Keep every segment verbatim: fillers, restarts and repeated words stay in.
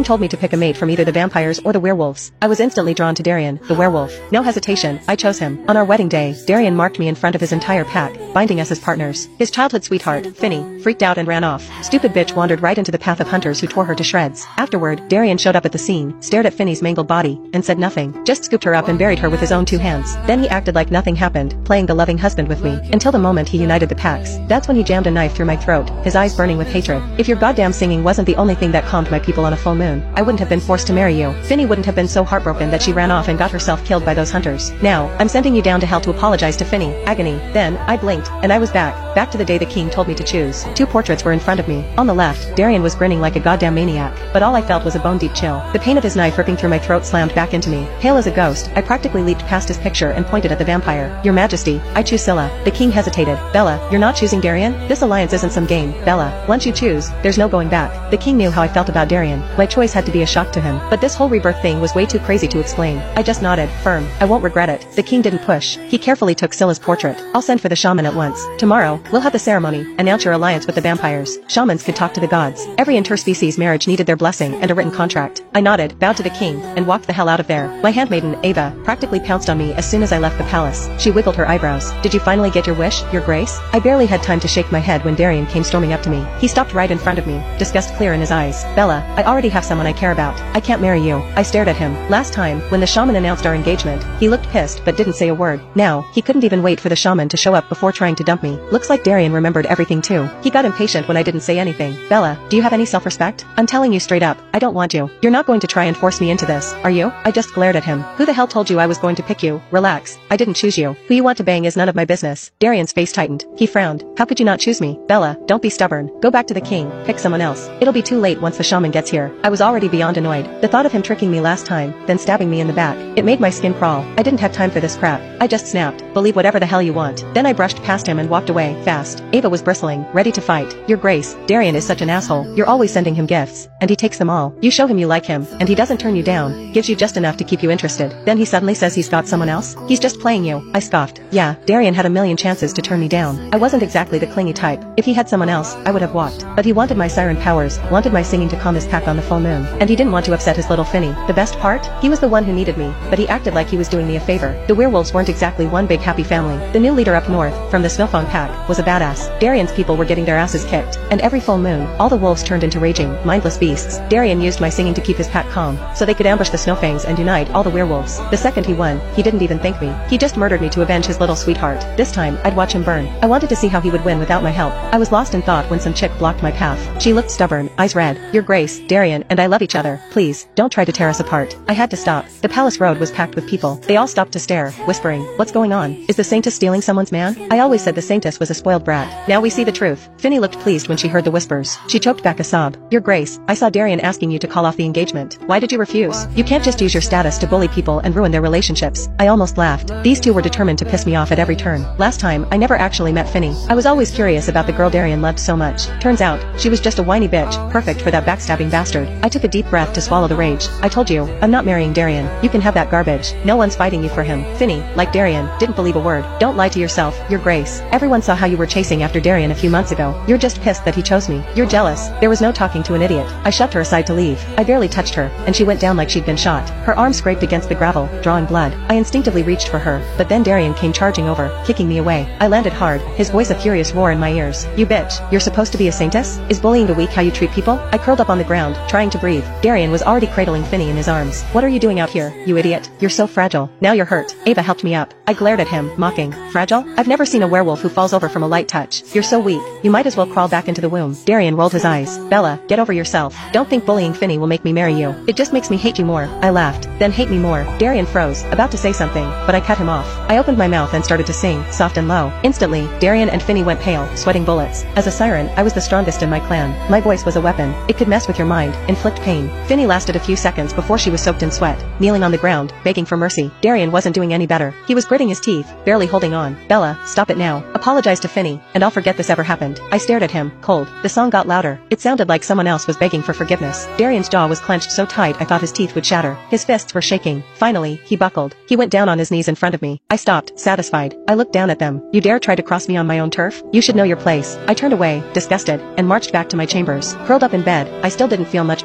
king told me to pick a mate from either the vampires or the werewolves. I was instantly drawn to Darian, the werewolf. No hesitation, I chose him. On our wedding day, Darian marked me in front of his entire pack, binding us as partners. His childhood sweetheart, Finny, freaked out and ran off. Stupid bitch wandered right into the path of hunters who tore her to shreds. Afterward, Darian showed up at the scene, stared at Finny's mangled body, and said nothing. Just scooped her up and buried her with his own two hands. Then he acted like nothing happened, playing the loving husband with me, until the moment he united the packs. That's when he jammed a knife through my throat, his eyes burning with hatred. If your goddamn singing wasn't the only thing that calmed my people on a full moon, I wouldn't have been forced to marry you. Finny wouldn't have been so heartbroken that she ran off and got herself killed by those hunters. Now, I'm sending you down to hell to apologize to Finny. Agony. Then, I blinked, and I was back, back to the day the king told me to choose. Two portraits were in front of me. On the left, Darian was grinning like a goddamn maniac, but all I felt was a bone-deep chill. The pain of his knife ripping through my throat slammed back into me. Pale as a ghost, I practically leaped past his picture and pointed at the vampire. Your Majesty, I choose Scylla. The king hesitated. Bella, you're not choosing Darian? This alliance isn't some game. Bella, once you choose, there's no going back. The king knew how I felt about Darian. My choice had to be a shock to him, but this whole rebirth thing was way too crazy to explain. I just nodded, firm. I won't regret it. The king didn't push. He carefully took Scylla's portrait. I'll send for the shaman at once. Tomorrow, we'll have the ceremony. Announce your alliance with the vampires. Shamans could talk to the gods. Every interspecies marriage needed their blessing and a written contract. I nodded, bowed to the king, and walked the hell out of there. My handmaiden, Ava, practically pounced on me as soon as I left the palace. She wiggled her eyebrows. Did you finally get your wish, your grace? I barely had time to shake my head when Darian came storming up to me. He stopped right in front of me, disgust clear in his eyes. Bella, I already have someone I care about. I can't marry you. I stared at him. Last time, when the shaman announced our engagement, he looked pissed but didn't say a word. Now, he couldn't even wait for the shaman to show up before trying to dump me. Looks like Darian remembered everything too. He got impatient when I didn't say anything. Bella, do you have any self-respect? I'm telling you straight up, I don't want you. You're not going to try and force me into this, are you? I just glared at him. Who the hell told you I was going to pick you? Relax. I didn't choose you. Who you want to bang is none of my business. Darian's face tightened. He frowned. How could you not choose me? Bella, don't be stubborn. Go back to the king. Pick someone else. It'll be too late once the shaman gets here. I was already beyond annoyed. The thought of him tricking me last time, then stabbing me in the back, it made my skin crawl. I didn't have time for this crap. I just snapped. Believe whatever the hell you want. Then I brushed past him and walked away, fast. Ava was bristling, ready to fight. Your grace, Darian is such an asshole. You're always sending him gifts, and he takes them all. You show him you like him, and he doesn't turn you down, gives you just enough to keep you interested. Then he suddenly says he's got someone else? He's just playing you. I scoffed. Yeah, Darian had a million chances to turn me down. I wasn't exactly the clingy type. If he had someone else, I would have walked. But he wanted my siren powers, wanted my singing to calm his pack on the full moon, and he didn't want to upset his little Finny. The best part? He was the one who needed me, but he acted like he was doing me a favor. The werewolves weren't exactly one big happy family. The new leader up north, from the Snowfawn pack, was a badass. Darian's people were getting their asses kicked, and every full moon, all the wolves turned into raging, mindless beasts. Darian used my singing to keep his pack calm, so they could ambush the Snowfangs and unite all the werewolves. The second he won, he didn't even thank me. He just murdered me to avenge his little sweetheart. This time, I'd watch him burn. I wanted to see how he would win without my help. I was lost in thought when some chick blocked my path. She looked stubborn, eyes red. Your grace, Darian, and I love each other. Please, don't try to tear us apart. I had to stop. The palace road was packed with people. They all stopped to stare, whispering, what's going on? Is the Saintess stealing someone's man? I always said the Saintess was a spoiled brat. Now we see the truth. Finny looked pleased when she heard the whispers. She choked back a sob. Your grace, I saw Darian asking you to call off the engagement. Why did you refuse? You can't just use your status to bully people and ruin their relationships. I almost laughed. These two were determined to piss me off at every turn. Last time, I never actually met Finny. I was always curious about the girl Darian loved so much. Turns out, she was just a whiny bitch, perfect for that backstabbing bastard. I took a deep breath to swallow the rage. I told you, I'm not marrying Darian. You can have that garbage. No one's fighting you for him. Finny, like Darian, didn't believe a word. Don't lie to yourself, your grace. Everyone saw how you were chasing after Darian a few months ago. You're just pissed that he chose me. You're jealous. There was no talking to an idiot. I shoved her aside to leave. I barely touched her, and she went down like she'd been shot. Her arm scraped against the gravel, drawing blood. I instinctively reached for her, but then Darian came charging over, kicking me away. I landed hard, his voice a furious roar in my ears. You bitch, you're supposed to be a saintess? Is bullying the weak how you treat people? I curled up on the ground, trying to breathe. Darian was already cradling Finny in his arms. What are you doing out here, you idiot? You're so fragile. Now you're hurt. Ava helped me up. I glared at him, mocking. Fragile? I've never seen a werewolf who falls over from a light touch. You're so weak. You might as well crawl back into the womb. Darian rolled his eyes. Bella, get over yourself. Don't think bullying Finny will make me marry you. It just makes me hate you more. I laughed. Then hate me more. Darian froze, about to say something, but I cut him off. I opened my mouth and started to sing, soft and low. Instantly, Darian and Finny went pale, sweating bullets. As a siren, I was the strongest in my clan. My voice was a weapon. It could mess with your mind, inflict pain. Finny lasted a few seconds before she was soaked in sweat, kneeling on the ground, begging for mercy. Darian wasn't doing any better. He was gritting his teeth, barely holding on. Bella, stop it now. Apologize to Finny, and I'll forget this ever happened. I stared at him, cold. The song got louder. It sounded like someone else was begging for forgiveness. Darian's jaw was clenched so tight I thought his teeth would shatter. His fists were shaking. Finally, he buckled. He went down on his knees in front of me. I stopped, satisfied. I looked down at them. You dare try to cross me on my own turf? You should know your place. I turned away, disgusted, and marched back to my chambers. Curled up in bed, I still didn't feel much better.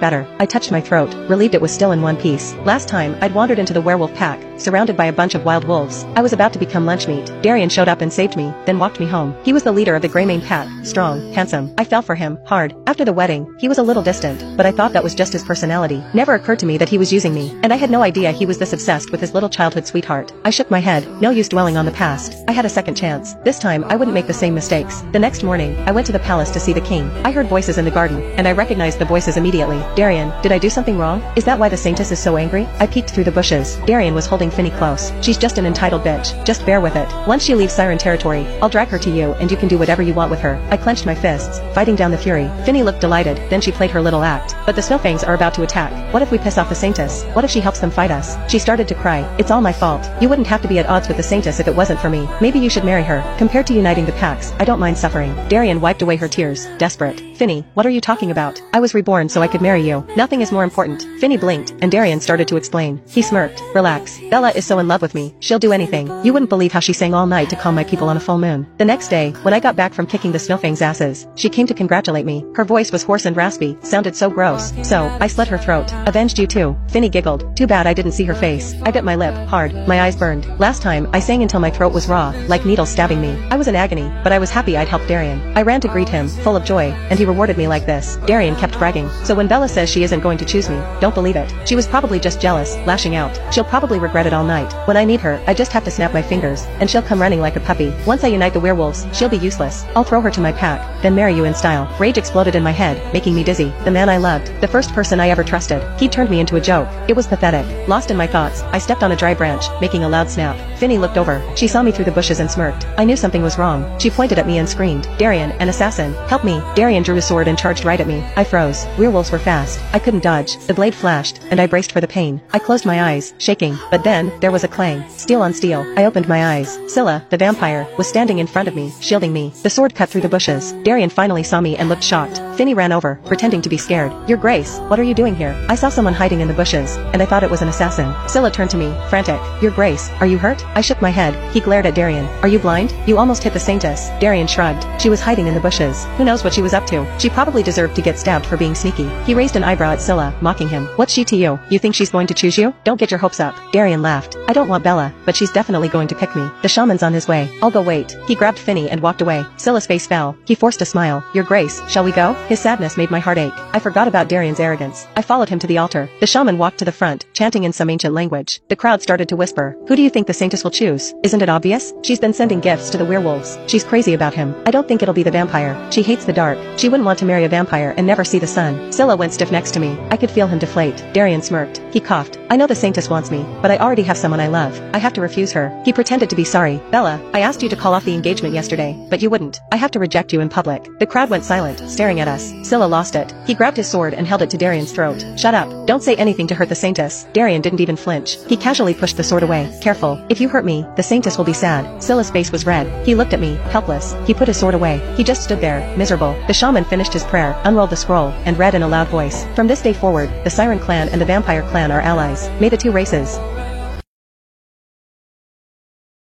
better. I touched my throat, relieved it was still in one piece. Last time, I'd wandered into the werewolf pack, surrounded by a bunch of wild wolves. I was about to become lunch meat. Darien showed up and saved me, then walked me home. He was the leader of the Greymane pack, strong, handsome. I fell for him, hard. After the wedding, he was a little distant, but I thought that was just his personality. Never occurred to me that he was using me, and I had no idea he was this obsessed with his little childhood sweetheart. I shook my head, no use dwelling on the past. I had a second chance. This time, I wouldn't make the same mistakes. The next morning, I went to the palace to see the king. I heard voices in the garden, and I recognized the voices immediately. Darien, did I do something wrong? Is that why the saintess is so angry? I peeked through the bushes. Darien was holding Finny close. She's just an entitled bitch. Just bear with it. Once she leaves Siren territory, I'll drag her to you and you can do whatever you want with her. I clenched my fists, fighting down the fury. Finny looked delighted, then she played her little act. But the Snowfangs are about to attack. What if we piss off the saintess? What if she helps them fight us? She started to cry. It's all my fault. You wouldn't have to be at odds with the saintess if it wasn't for me. Maybe you should marry her. Compared to uniting the packs, I don't mind suffering. Darien wiped away her tears, desperate. Finny, what are you talking about? I was reborn so I could marry you. Nothing is more important. Finny blinked, and Darien started to explain. He smirked. Relax. Bella is so in love with me. She'll do anything. You wouldn't believe how she sang all night to calm my people on a full moon. The next day, when I got back from kicking the Snowfangs' asses, she came to congratulate me. Her voice was hoarse and raspy, sounded so gross. So, I slit her throat. Avenged you too. Finny giggled. Too bad I didn't see her face. I bit my lip, hard. My eyes burned. Last time, I sang until my throat was raw, like needles stabbing me. I was in agony, but I was happy I'd helped Darien. I ran to greet him, full of joy, and he rewarded me like this. Darien kept bragging. So when Bella says she isn't going to choose me, don't believe it. She was probably just jealous, lashing out. She'll probably regret it all night. When I need her, I just have to snap my fingers, and she'll come running like a puppy. Once I unite the werewolves, she'll be useless. I'll throw her to my pack, then marry you in style. Rage exploded in my head, making me dizzy. The man I loved, the first person I ever trusted, he turned me into a joke. It was pathetic. Lost in my thoughts, I stepped on a dry branch, making a loud snap. Finny looked over. She saw me through the bushes and smirked. I knew something was wrong. She pointed at me and screamed, Darien, an assassin, help me. Darien drew his sword and charged right at me. I froze. Werewolves were fast. I couldn't dodge. The blade flashed, and I braced for the pain. I closed my eyes, shaking, but then, there was a clang. Steel on steel. I opened my eyes. Scylla, the vampire, was standing in front of me, shielding me. The sword cut through the bushes. Darien finally saw me and looked shocked. Finny ran over, pretending to be scared. Your Grace, what are you doing here? I saw someone hiding in the bushes, and I thought it was an assassin. Scylla turned to me, frantic. Your Grace, are you hurt? I shook my head. He glared at Darien. Are you blind? You almost hit the saintess. Darien shrugged. She was hiding in the bushes. Who knows what she was up to? She probably deserved to get stabbed for being sneaky. He raised an eyebrow at Scylla, mocking him. What's she to you? You think she's going to choose you? Don't get your hopes up. Darien laughed. I don't want Bella, but she's definitely going to pick me. The shaman's on his way. I'll go wait. He grabbed Finny and walked away. Scylla's face fell. He forced a smile. Your Grace, shall we go? His sadness made my heart ache. I forgot about Darien's arrogance. I followed him to the altar. The shaman walked to the front, chanting in some ancient language. The crowd started to whisper. Who do you think the saintess will choose? Isn't it obvious? She's been sending gifts to the werewolves. She's crazy about him. I don't think it'll be the vampire. She hates the dark. She wouldn't want to marry a vampire and never see the sun. Scylla went stiff next to me. I could feel him deflate. Darien smirked. He coughed. I know the saintess wants me, but I already have someone I love. I have to refuse her. He pretended to be sorry. Bella, I asked you to call off the engagement yesterday, but you wouldn't. I have to reject you in public. The crowd went silent, staring at us. Scylla lost it. He grabbed his sword and held it to Darien's throat. Shut up. Don't say anything to hurt the saintess. Darien didn't even flinch. He casually pushed the sword away. Careful. If you hurt me, the saintess will be sad. Scylla's face was red. He looked at me, helpless. He put his sword away. He just stood there, miserable. The shaman finished his prayer, unrolled the scroll, and read in a loud voice. From this day forward, the Siren clan and the vampire clan are allies. May the two races